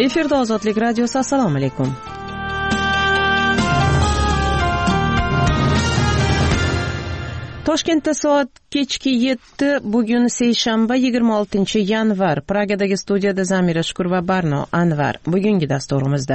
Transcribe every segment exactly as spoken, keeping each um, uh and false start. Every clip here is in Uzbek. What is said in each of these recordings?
Efirda Ozodlik radiosi. Assalomu alaykum. Toshkentda soat kechki yetti, bugun seshanba yigirma oltinchi yanvar. Pragadagi studiyada Zamira Shukur va Barno Anvar. Bugungi dasturimizda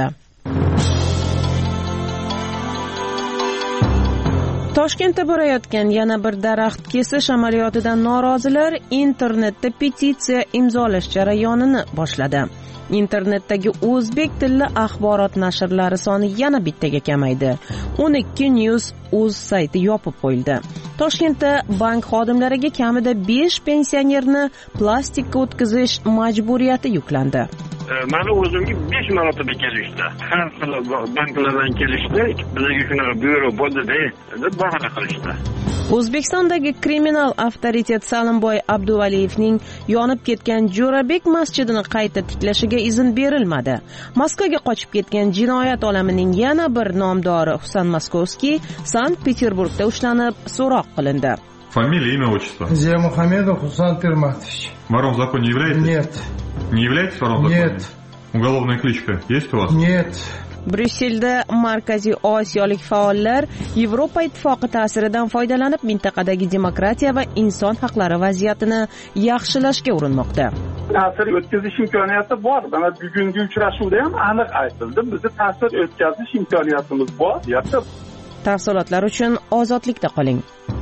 Toshkentda borayotgan yana bir daraxt kesish amaliyotidan norozilar internetda petitsiya imzolash jarayonini boshladi. Internetdagi o'zbek tilli axborot nashrlari soni yana bittaga kamaydi. o'n ikki news uz sayti yopib qo'yildi. Toshkentda bank xodimlariga kamida besh pensionerni plastikka o'tkazish majburiyati yuklandi. Mani o'zimga besh marotaba kelishdi. Har xil banklardan kelishdi. Bizga shunaqa byuro bo'ldi-da, deb bahona qilishdi. O'zbekistondagi kriminal avtoritet Salimboy Abduvaliyevning yonib ketgan Jo'rabek masjidini qayta tiklashiga izn berilmadi. Moskvaga qochib ketgan jinoyat olamining yana bir nomdori Husan Moskovskiy Sankt-Peterburgda ushlanib, so'roq qilindi. Фамилия, имя, отчество. Зиямухамедов Хусан Пирматович. Вором в законе являетесь? Нет. Не являетесь вором в законе? Нет. Уголовная кличка есть у вас? Нет. Bryusselda Markaziy Osiyolik faollar Yevropa Ittifoqi ta'siridan foydalanib mintaqadagi demokratiya va inson haqlari vaziyatini yaxshilashga urinmoqda. Ta'sir o'tkazish imkoniyati bor. Mana bugungi uchrashuvda ham aniq aytildi. Bizda ta'sir o'tkazish imkoniyatimiz bor, deyapti. Tafsilotlar uchun Ozodlikda qoling.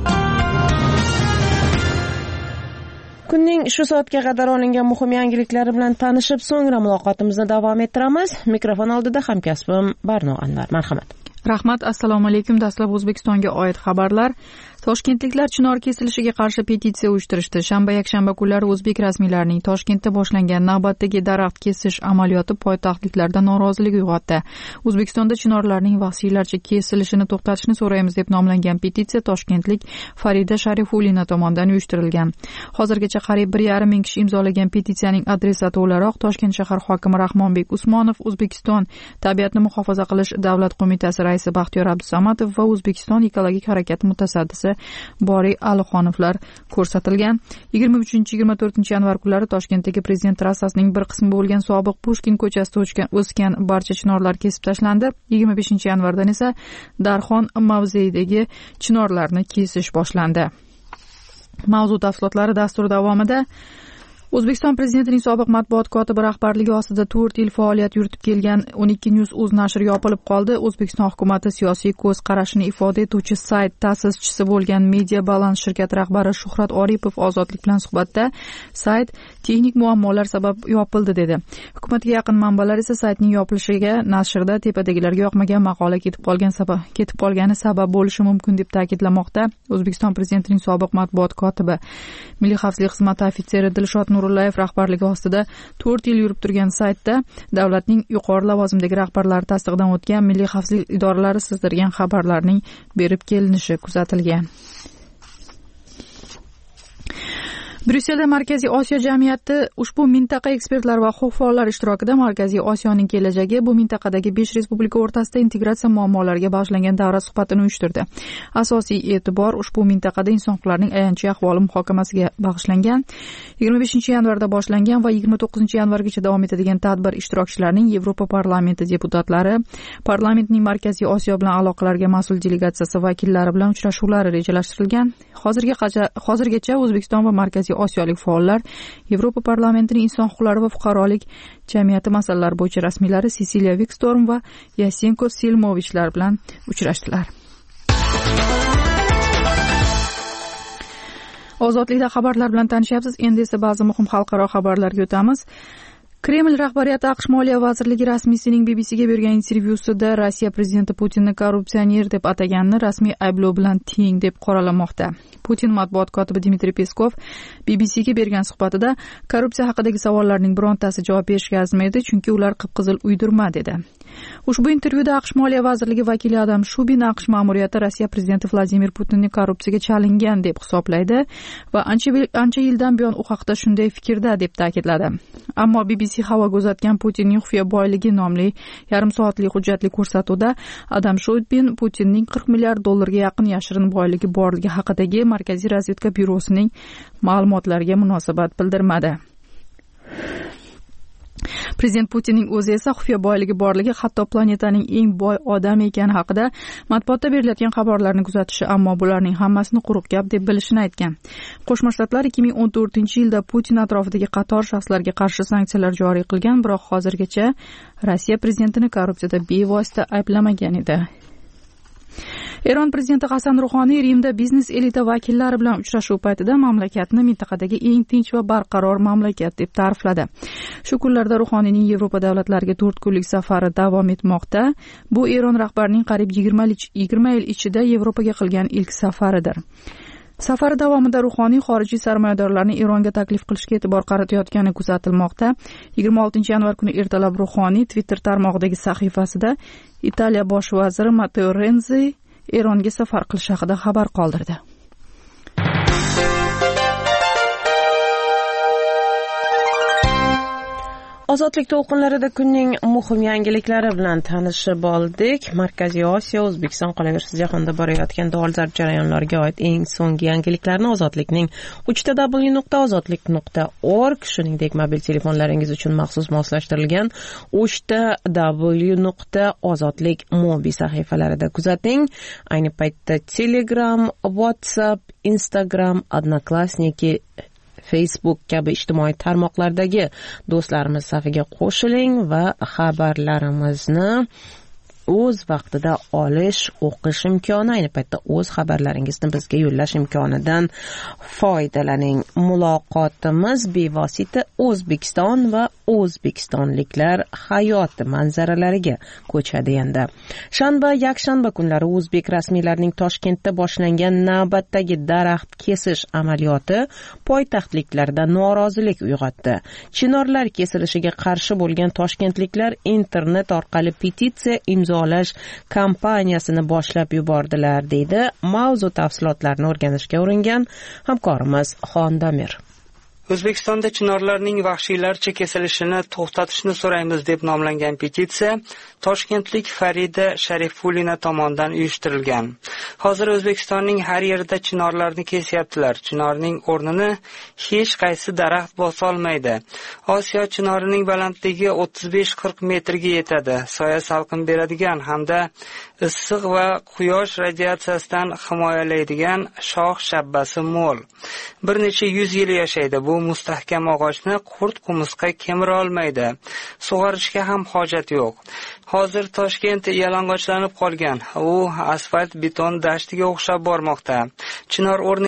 Kunning shu soatga qadar olingan muhim yangiliklari bilan tanishib, so'ngra muloqotimizni davom ettiramiz. Mikrofon oldida hamkasbim Barno Anvar. Marhamat. Rahmat. Assalomu alaykum. Dastlab O'zbekistonga oid xabarlar. Toshkentliklar chinor kesilishiga qarshi petitsiya uyushtirishdi. Shanba yakshanba kunlari o'zbek rasmiylarining Toshkentda boshlangan navbatdagi daraxt kesish amaliyoti poytaxtliklarda norozilik uyg'otdi. O'zbekistonda chinorlarning vahshiylarcha kesilishini to'xtatishni so'raymiz deb nomlangan petitsiya toshkentlik Farida Sharifulina tomonidan uyushtirilgan. Hozirgacha qariyb bir yarim ming kishi imzolagan petitsiyaning adresati o'laroq Toshkent shahar hokimi Rahmonbek Usmonov, O'zbekiston Tabiatni muhofaza qilish davlat qo'mitasi raisi Baxtiyor Abdusamatov va O'zbekiston ekologik harakat mutasaddisi Boriy Alixonovlar ko'rsatilgan. yigirma uchinchi yigirma to'rtinchi yanvar kunlari Toshkentdagi Prezident trassasining bir qismi bo'lgan sobiq Pushkin ko'chasida o'sgan barcha chinorlar kesib tashlandi. yigirma beshinchi yanvardan esa Darxon mavzeidagi chinorlarni kesish boshlandi. Mavzu tafsilotlari dastur davomida. O'zbekiston Prezidentining sobiq matbuot kotibi rahbarligi ostida to'rt yil faoliyat yuritib kelgan o'n ikki news uz nashri yopilib qoldi. O'zbekiston hukumati siyosiy ko'z qarashini ifoda etuvchi sayt ta'sischisi bo'lgan Media Balance shirkati rahbari Shuhrat Oripov Ozodlik bilan suhbatda sayt texnik muammolar sabab yopildi dedi. Hukumatga yaqin manbalar esa saytning yopilishiga nashrda tepadagilarga yoqmagan maqola ketib qolgan sabab ketib qolgani sabab bo'lishi mumkin deb ta'kidlamoqda. O'zbekiston Prezidentining sobiq matbuot kotibi Milliy xavfsizlik xizmati ofitseri Dilshod Nurullayev rahbarligi ostida to'rt yil yurib turgan saytda davlatning yuqori lavozimdagi rahbarlari tasdiqdan o'tgan milliy xavfsizlik idoralari sizdirgan xabarlarning berib kelinishi kuzatilgan. Bryusselda Markaziy Osiyo jamiyati ushbu mintaqa ekspertlar va huquq faollari ishtirokida Markaziy Osiyoning kelajagi, bu mintaqadagi besh respublika o'rtasida integratsiya muammolariga bag'ishlangan davra suhbatini uyushtirdi. Asosiy e'tibor ushbu mintaqada inson huquqlarining ayanchli ahvoli muhokamasiga bag'ishlangan. yigirma beshinchi yanvarda boshlangan va yigirma to'qqizinchi yanvargacha davom etadigan tadbir ishtirokchilarining Yevropa parlamenti deputatlari, parlamentning Markaziy Osiyo bilan aloqalarga mas'ul delegatsiyasi vakillari bilan uchrashuvlari rejalashtirilgan. Hozirgacha hozirgacha O'zbekiston va Markaziy Osiyolik faollar Yevropa parlamentining inson huquqlari va fuqarolik jamiyati masalalari bo'yicha rasmiylari Sisiliya Vikstorm va Yasenko Silmovichlar bilan uchrashdilar. Ozodlikda xabarlar bilan tanishyapsiz. Endi esa ba'zi muhim xalqaro xabarlarga o'tamiz. Kreml rahbariyati AQSh Moliya vazirligi rasmiysining B B C'ga bergan intervyusida Rossiya prezidenti Putinni korrupsioner deb ataganini rasmiy ayblov bilan teng deb qoralamoqda. Putin matbuot kotibi Dmitriy Peskov B B C'ga bergan suhbatida korrupsiya haqidagi savollarning birontasi javob berishga arzmaydi, chunki ular qip-qizil uydirma dedi. Ushbu intervyuda AQSh Moliya vazirligi vakili Adam Shubin AQSh ma'muriyati Rossiya prezidenti Vladimir Putinning korrupsiyaga chalingan deb hisoblaydi va ancha ancha yildan buyon u haqda shunday fikrda deb ta'kidladi. Ammo B B C havoga uzatgan Putinning xufiya boyligi nomli yarim soatlik hujjatli ko'rsatuvda Adam Shubin Putinning qirq milliard dollarga yaqin yashirin boyligi borligi haqidagi Markaziy razvedka byurosining ma'lumotlariga munosabat bildirmadi. Prezident Putinning o'zi esa xufiya boyligi borligi, hatto planetaning eng boy odami ekani haqida matbuotda berilayotgan xabarlarni kuzatishi, ammo bularning hammasini quruq gap deb bilishini aytgan. Qo'shma Shtatlar ikki ming o'n to'rtinchi yilda Putin atrofidagi qator shaxslarga qarshi sanksiyalar joriy qilgan, biroq hozirgacha Rossiya prezidentini korrupsiyada bevosita ayblamagan edi. Eron prezidenti Hasan Ruhoniy Rimda biznes elita vakillari bilan uchrashuv paytida mamlakatni mintaqadagi eng tinch va barqaror mamlakat deb ta'rifladi. Shu kunlarda Ruhoniyning Yevropa davlatlariga to'rt kunlik safari davom etmoqda. Bu Eron rahbarining qariyb yigirma yil ichida Yevropaga qilgan ilk safaridir. Safari davomida Ruhoniy xorijiy sarmoyadorlarni Eronga taklif qilishga e'tibor qaratayotgani kuzatilmoqda. yigirma oltinchi yanvar kuni ertalab Ruhoniy Twitter tarmog'idagi sahifasida Italiya bosh vaziri Matteo Renzi Eronga safar qilish haqida xabar qoldirdi. Ozodlik to'lqinlarida kunning muhim yangiliklari bilan tanishib oldik. Markaziy Osiyo, O'zbekiston, qolaversa jahonda borayotgan dolzarb jarayonlarga oid eng so'nggi yangiliklarni Ozodlikning uch w nuqta ozodlik nuqta org, shuningdek mobil telefonlaringiz uchun maxsus moslashtirilgan uch w nuqta ozodlik mobi sahifalarida kuzating. Ayni paytda Telegram, WhatsApp, Instagram, Odnoklassniki, Facebook kabi ijtimoiy tarmoqlardagi do'stlarimiz safiga qo'shiling va xabarlarimizni o'z vaqtida olish, o'qish imkoni, ayni paytda o'z xabarlaringizni bizga yo'llash imkonidan foydalaning. Muloqotimiz bevosita O'zbekiston va o'zbekistonliklar hayoti manzaralariga ko'chadi endi. Shanba, yakshanba kunlari o'zbek rasmiylarining Toshkentda boshlangan navbatdagi daraxt kesish amaliyoti poytaxtliklarda norozilik uyg'otdi. Chinorlar kesilishiga qarshi bo'lgan toshkentliklar internet orqali petitsiya imzolash kampaniyasini boshlab yubordilar, deydi mavzu tafsilotlarini o'rganishga uringan hamkorimiz Xondamir. O'zbekistonda chinorlarning vahshiylarcha kesilishini to'xtatishni so'raymiz deb nomlangan petitsiya toshkentlik Farida Sharifulina tomonidan uyushtirilgan. Hozir O'zbekistonning har yerida chinorlarni kesyaptilar. Chinorning o'rnini hech qaysi daraxt bosa olmaydi. Osiyo chinorining balandligi o'ttiz besh qirq metrga yetadi. Soya salqin beradigan hamda issiq va quyosh radiatsiyasidan himoyalaydigan shox shabbasi mo'l. Bir necha yuz yil yashaydi. Bu mustahkam og'ochni qurt qumursqa kemira olmaydi. Sug'orishga ham hojat yo'q. Hozir Toshkent yalang'ochlanib qolgan. U asfalt beton dashtiga o'xshab bormoqda. Chinor o'rni